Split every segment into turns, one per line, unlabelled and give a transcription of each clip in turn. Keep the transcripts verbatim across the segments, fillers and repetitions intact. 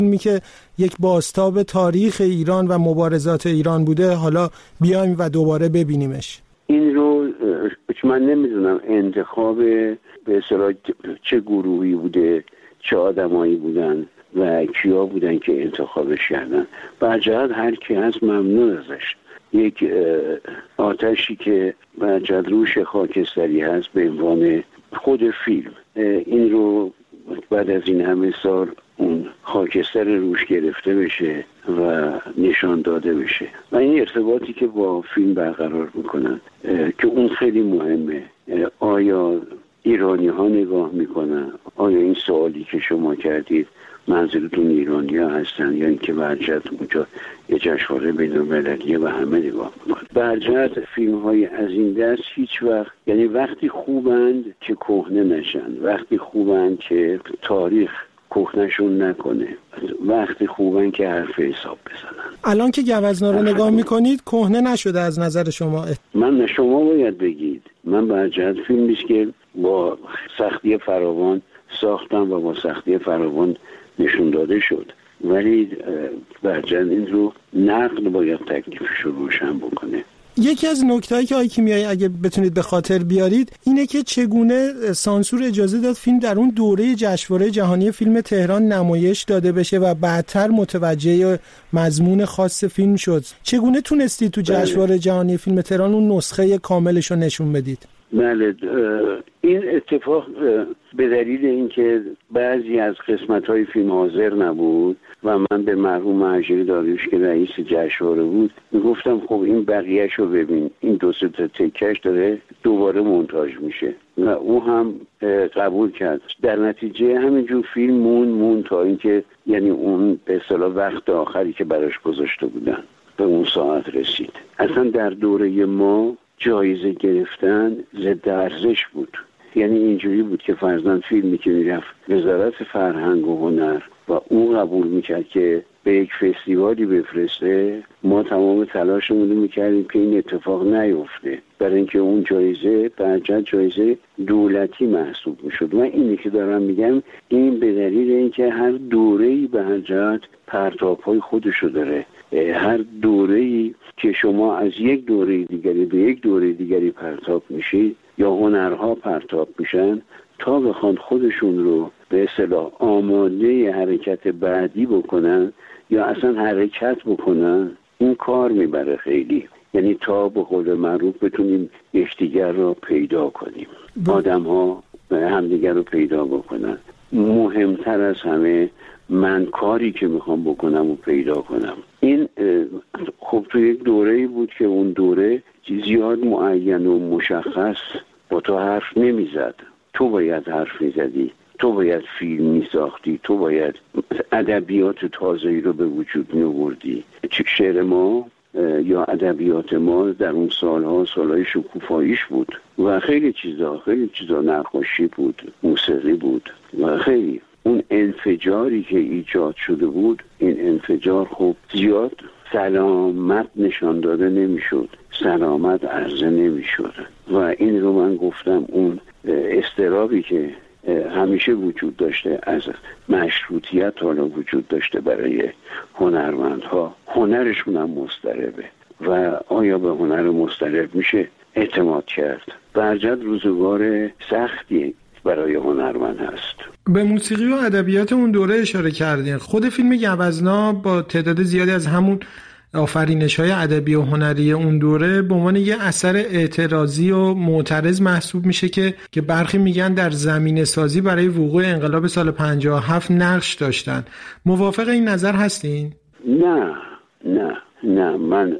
فیلمی که یک بازتاب تاریخ ایران و مبارزات ایران بوده حالا بیایم و دوباره ببینیمش.
این رو من نمیدونم انتخاب به اصطلاح چه گروهی بوده، چه آدمایی بودن و کیا بودن که انتخابش کردن. برجهت هر کی هست ممنون ازش. یک آتشی که برجهت روش خاکستری هست به عنوان خود فیلم، این رو بعد از این همه سال اون خاکستر روش گرفته بشه و نشان داده بشه و این ارتباطی که با فیلم برقرار میکنن که اون خیلی مهمه. آیا ایرانی ها نگاه میکنن؟ آیا این سوالی که شما کردید منظورتون ایرانی ها هستن یا اینکه برجهت اونجا یه جشنواره بین‌المللیه و همه نگاه میکنن؟ برجهت فیلم های از این دست هیچ وقت، یعنی وقتی خوبند که کهنه نشن، وقتی خوبند که تاریخ کهنه‌شون نکنه، وقتی خوبن که حرف حساب بزنن.
الان که گوزنا رو نگاه میکنید کهنه نشده از نظر شما؟
من شما باید بگید. من برجهت فیلمی است که با سختی فراوان ساختم و با سختی فراوان نشون داده شد، ولی برجهت این رو نقد باید تکلیفش رو روشن بکنه.
یکی از نکتهایی که آقای کیمیایی اگه بتونید به خاطر بیارید اینه که چگونه سانسور اجازه داد فیلم در اون دوره جشنواره جهانی فیلم تهران نمایش داده بشه و بعدتر متوجه مضمون خاص فیلم شد. چگونه تونستید تو جشنواره جهانی فیلم تهران اون نسخه کاملش رو نشون بدید؟
بله، این اتفاق به دلیل اینکه بعضی از قسمت‌های فیلم حاضر نبود و من به مرحوم مهاجری داریوش که رئیس جشنواره بود میگفتم خب این بقیه‌ش رو ببین، این دو سه تا تکش داره دوباره مونتاژ میشه و او هم قبول کرد. در نتیجه همینجور فیلم مون مون تا اینکه یعنی اون به اصطلاح وقت آخری که براش گذاشته بودن به اون ساعت رسید. اصلا در دوره ما جایزه گرفتن ضد ارزش بود. یعنی اینجوری بود که فرضاً فیلمی که میرفت وزارت فرهنگ و هنر و اون قبول میکرد که به یک فستیوالی بفرسته، ما تمام تلاشمون رو میکردیم که این اتفاق نیفته، برای اینکه اون جایزه برجهت جایزه دولتی محسوب میشد. و اینی که دارم میگم این به دلیل اینکه هر دوره‌ای برجهت پرتاب‌های خودشو داره. هر دوره‌ای که شما از یک دوره دیگری به یک دوره دیگری پرتاب میشید یا هنرها پرتاب میشن تا بخوان خودشون رو به اصطلاح آماده حرکت بعدی بکنن یا اصلا حرکت بکنن، این کار میبره خیلی. یعنی تا به قول معروف بتونیم یکدیگر رو پیدا کنیم، آدم ها همدیگر رو پیدا بکنن. مهمتر از همه من کاری که میخوام بکنم و پیدا کنم. این خب تو یک دوره‌ای بود که اون دوره زیاد معین و مشخص با تو حرف نمیزد. تو باید حرف میزدی، تو باید فیلم میساختی، تو باید ادبیات تازه‌ای رو به وجود می‌آوردی. شعر ما یا ادبیات ما در اون سالها سالهای شکوفاییش بود و خیلی چیزا خیلی چیزا نقاشی بود، موسیقی بود و خیلی اون انفجاری که ایجاد شده بود، این انفجار خب زیاد سلامت نشان داده نمیشد، سلامت عرضه نمیشد و این رو من گفتم اون استرابی که همیشه وجود داشته از مشروطیت حالا وجود داشته برای هنرمندها، هنرشون هم مضطربه و آیا به هنر مضطرب میشه اعتماد کرد؟ برجهت روزگار سختی برای هنرمند هست.
به موسیقی و ادبیات اون دوره اشاره کردین. خود فیلم گوزنا با تعداد زیادی از همون آفرینش‌های ادبی و هنری اون دوره به عنوان یه اثر اعتراضی و معترض محسوب میشه که که برخی میگن در زمینه سازی برای وقوع انقلاب سال پنجاه و هفت نقش داشتن. موافق این نظر هستین؟
نه نه نه من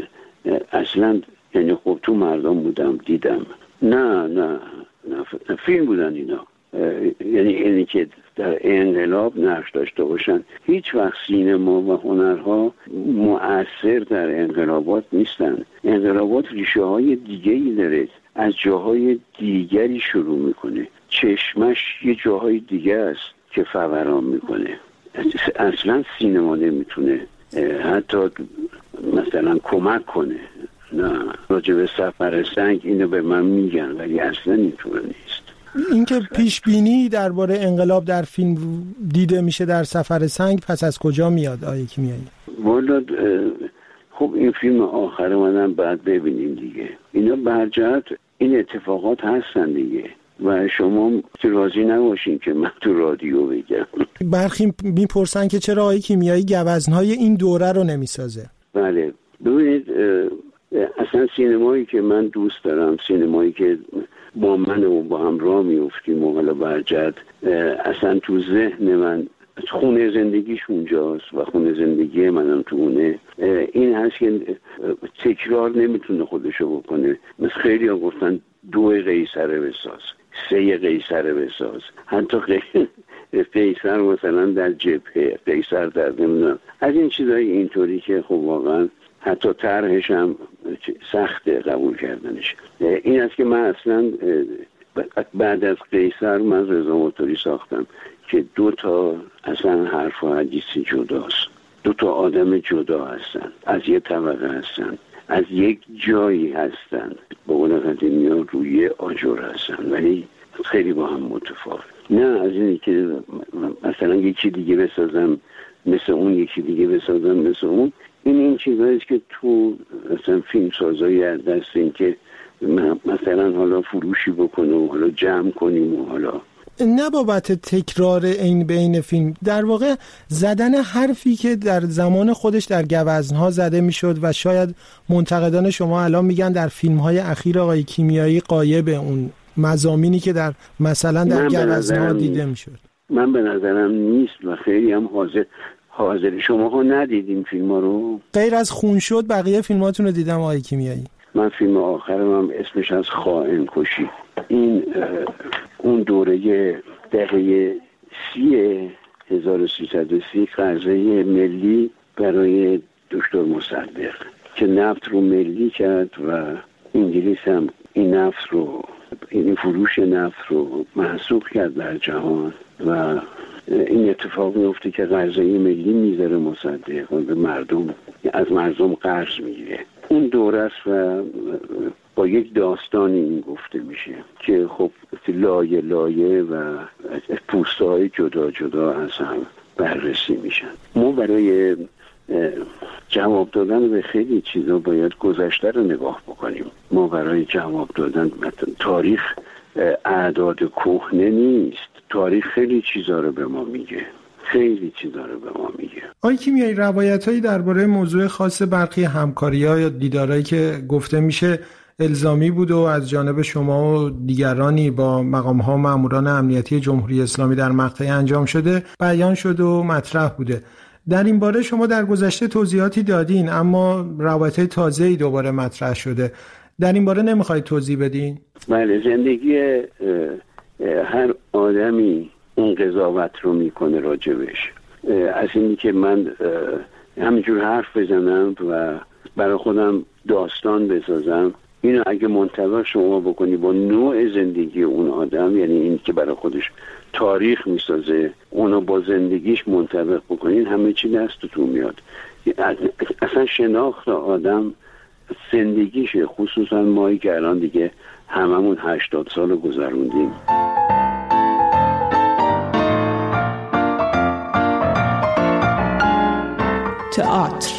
اصلا یعنی خب تو مردم بودم دیدم. نه نه نه فیلم بودن اینا. یعنی اینی که در انقلاب نقش داشته باشن. هیچ وقت سینما و هنرها مؤثر در انقلابات نیستن. انقلابات ریشه های دیگه‌ای داره، از جاهای دیگری شروع میکنه، چشمش یه جاهای دیگه است که فوران میکنه. اصلا سینما نمیتونه حتی مثلا کمک کنه. نه، راجع به سفر سنگ اینو به من میگن ولی اصلا اینطور نیست.
اینکه پیش بینی درباره انقلاب در فیلم دیده میشه در سفر سنگ پس از کجا میاد آقای کیمیایی؟
والا خب این فیلم آخر منم بعد ببینیم دیگه. اینا برجت این اتفاقات هستن دیگه و شما راضی نباشین که من تو رادیو بگم.
برخی میپرسن که چرا آقای کیمیایی گوزنهای این دوره رو نمیسازه.
بله ببینید اصلا سینمایی که من دوست دارم، سینمایی که با من و با هم راه میفتیم و حالا برجت اصلا تو ذهن من خونه زندگیش اونجاست و خونه زندگی منم تو اونه، این هست که تکرار نمیتونه خودشو بکنه. مثل خیلی ها گفتن دو قیصر بساز، سه قیصر بساز، حتی قیصر مثلا در جبهه، قیصر در نمیدونم، از این چیزای اینطوری که خب واقعا حتی طرحش هم سخته قبول کردنش. این است که من اصلا بعد از قیصر من رضا موتوری ساختم که دو تا اصلا حرف و حدیثی جداست، دو تا آدم جدا هستن، از یه طبقه هستن، از یک جایی هستن، به قول قدیمی ها روی آجر هستن ولی خیلی با هم متفاوت. نه از اینی که مثلا یکی دیگه بسازم مثل اون، یکی دیگه بسازم مثل اون. این این چیزهاییست که تو مثلا فیلم سازایی از دست این که مثلا حالا فروشی بکنه و حالا جمع کنیم و حالا
نه بابت تکرار این بین فیلم، در واقع زدن حرفی که در زمان خودش در گوزنها زده میشد و شاید منتقدان شما الان میگن در فیلم‌های اخیر آقای کیمیایی غایب اون مضامینی که در مثلا در گوزنها دیده میشد.
من به نظرم نیست و خیلی هم حاضر حاضر شما ها ندیدین فیلم‌ها رو؟
غیر از خون شد بقیه فیلماتون رو دیدم آقای کیمیایی.
من فیلم آخرم هم اسمش از خائن کشی. این اون دوره دهه سی هزار و سیصد و سی قرضه ملی برای دکتر مصدق که نفت رو ملی کرد و انگلیس هم این نفت رو، این فروش نفت رو محسوب کرد در جهان و این اتفاق میفته که قرضه ملی میذاره مصدق و به مردم از مردم قرض میگیره. اون دوره است و با یک داستانی این گفته میشه که خب لایه لایه و پوسته‌های جدا جدا از هم بررسی میشن. ما برای جواب دادن به خیلی چیزا باید گذشته رو نگاه بکنیم. ما برای جواب دادن تاریخ اعداد کهنه نیست، تاریخ خیلی چیزا رو به ما میگه، خیلی چیزا رو به ما میگه.
آقای کیمیایی روایتایی درباره موضوع خاص برخی همکاری‌ها یا دیدارایی که گفته میشه الزامی بود و از جانب شما و دیگرانی با مقام‌ها ماموران امنیتی جمهوری اسلامی در مقطعی انجام شده بیان شده و مطرح بوده. در این باره شما در گذشته توضیحاتی دادین اما روایت تازه‌ای دوباره مطرح شده. در این باره نمیخواید توضیح بدین؟
بله، زندگی هر آدمی اون قضاوت رو میکنه راجبش. از اینی که من همینجور حرف بزنم و برای خودم داستان بسازم، اینو اگه منطبق شما بکنی با نوع زندگی اون آدم، یعنی این که برای خودش تاریخ میسازه، اونو با زندگیش منطبق بکنین، همه چی دستتون میاد. اصلا شناخت آدم زندگیشه، خصوصا مایی که الان دیگه هممون هشتاد سال گذروندیم.
تئاتر.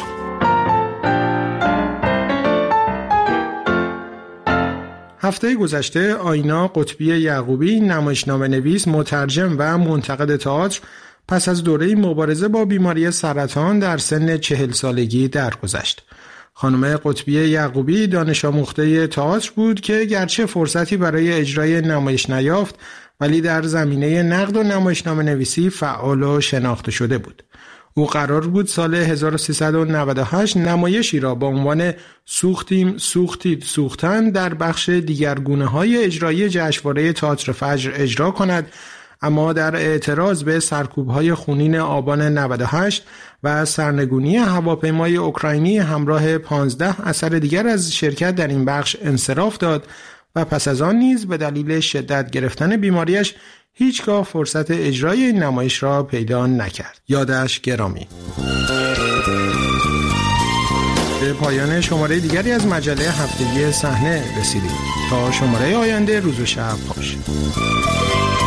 هفته گذشته آینا قطبی یعقوبی، نمایشنامه نویس، مترجم و منتقد تئاتر، پس از دوره مبارزه با بیماری سرطان در سن چهل سالگی درگذشت. خانم قطبی یعقوبی دانش آموخته تئاتر بود که گرچه فرصتی برای اجرای نمایش نیافت ولی در زمینه نقد و نمایشنامه نویسی فعال و شناخته شده بود. او قرار بود سال هزار و سیصد و نود و هشت نمایشی را با عنوان سوختیم سوختید سوختن در بخش دیگرگونه‌های اجرایی جشنواره تئاتر فجر اجرا کند، اما در اعتراض به سرکوب‌های خونین آبان نود و هشت و سرنگونی هواپیمای اوکراینی همراه پانزده اثر دیگر از شرکت در این بخش انصراف داد و پس از آن نیز به دلیل شدت گرفتن بیماریش هیچگاه فرصت اجرای این نمایش را پیدا نکرد. یادش گرامی. به پایان شماره دیگری از مجله هفتگی صحنه رسیدیم. تا شماره آینده روز و شب خوش.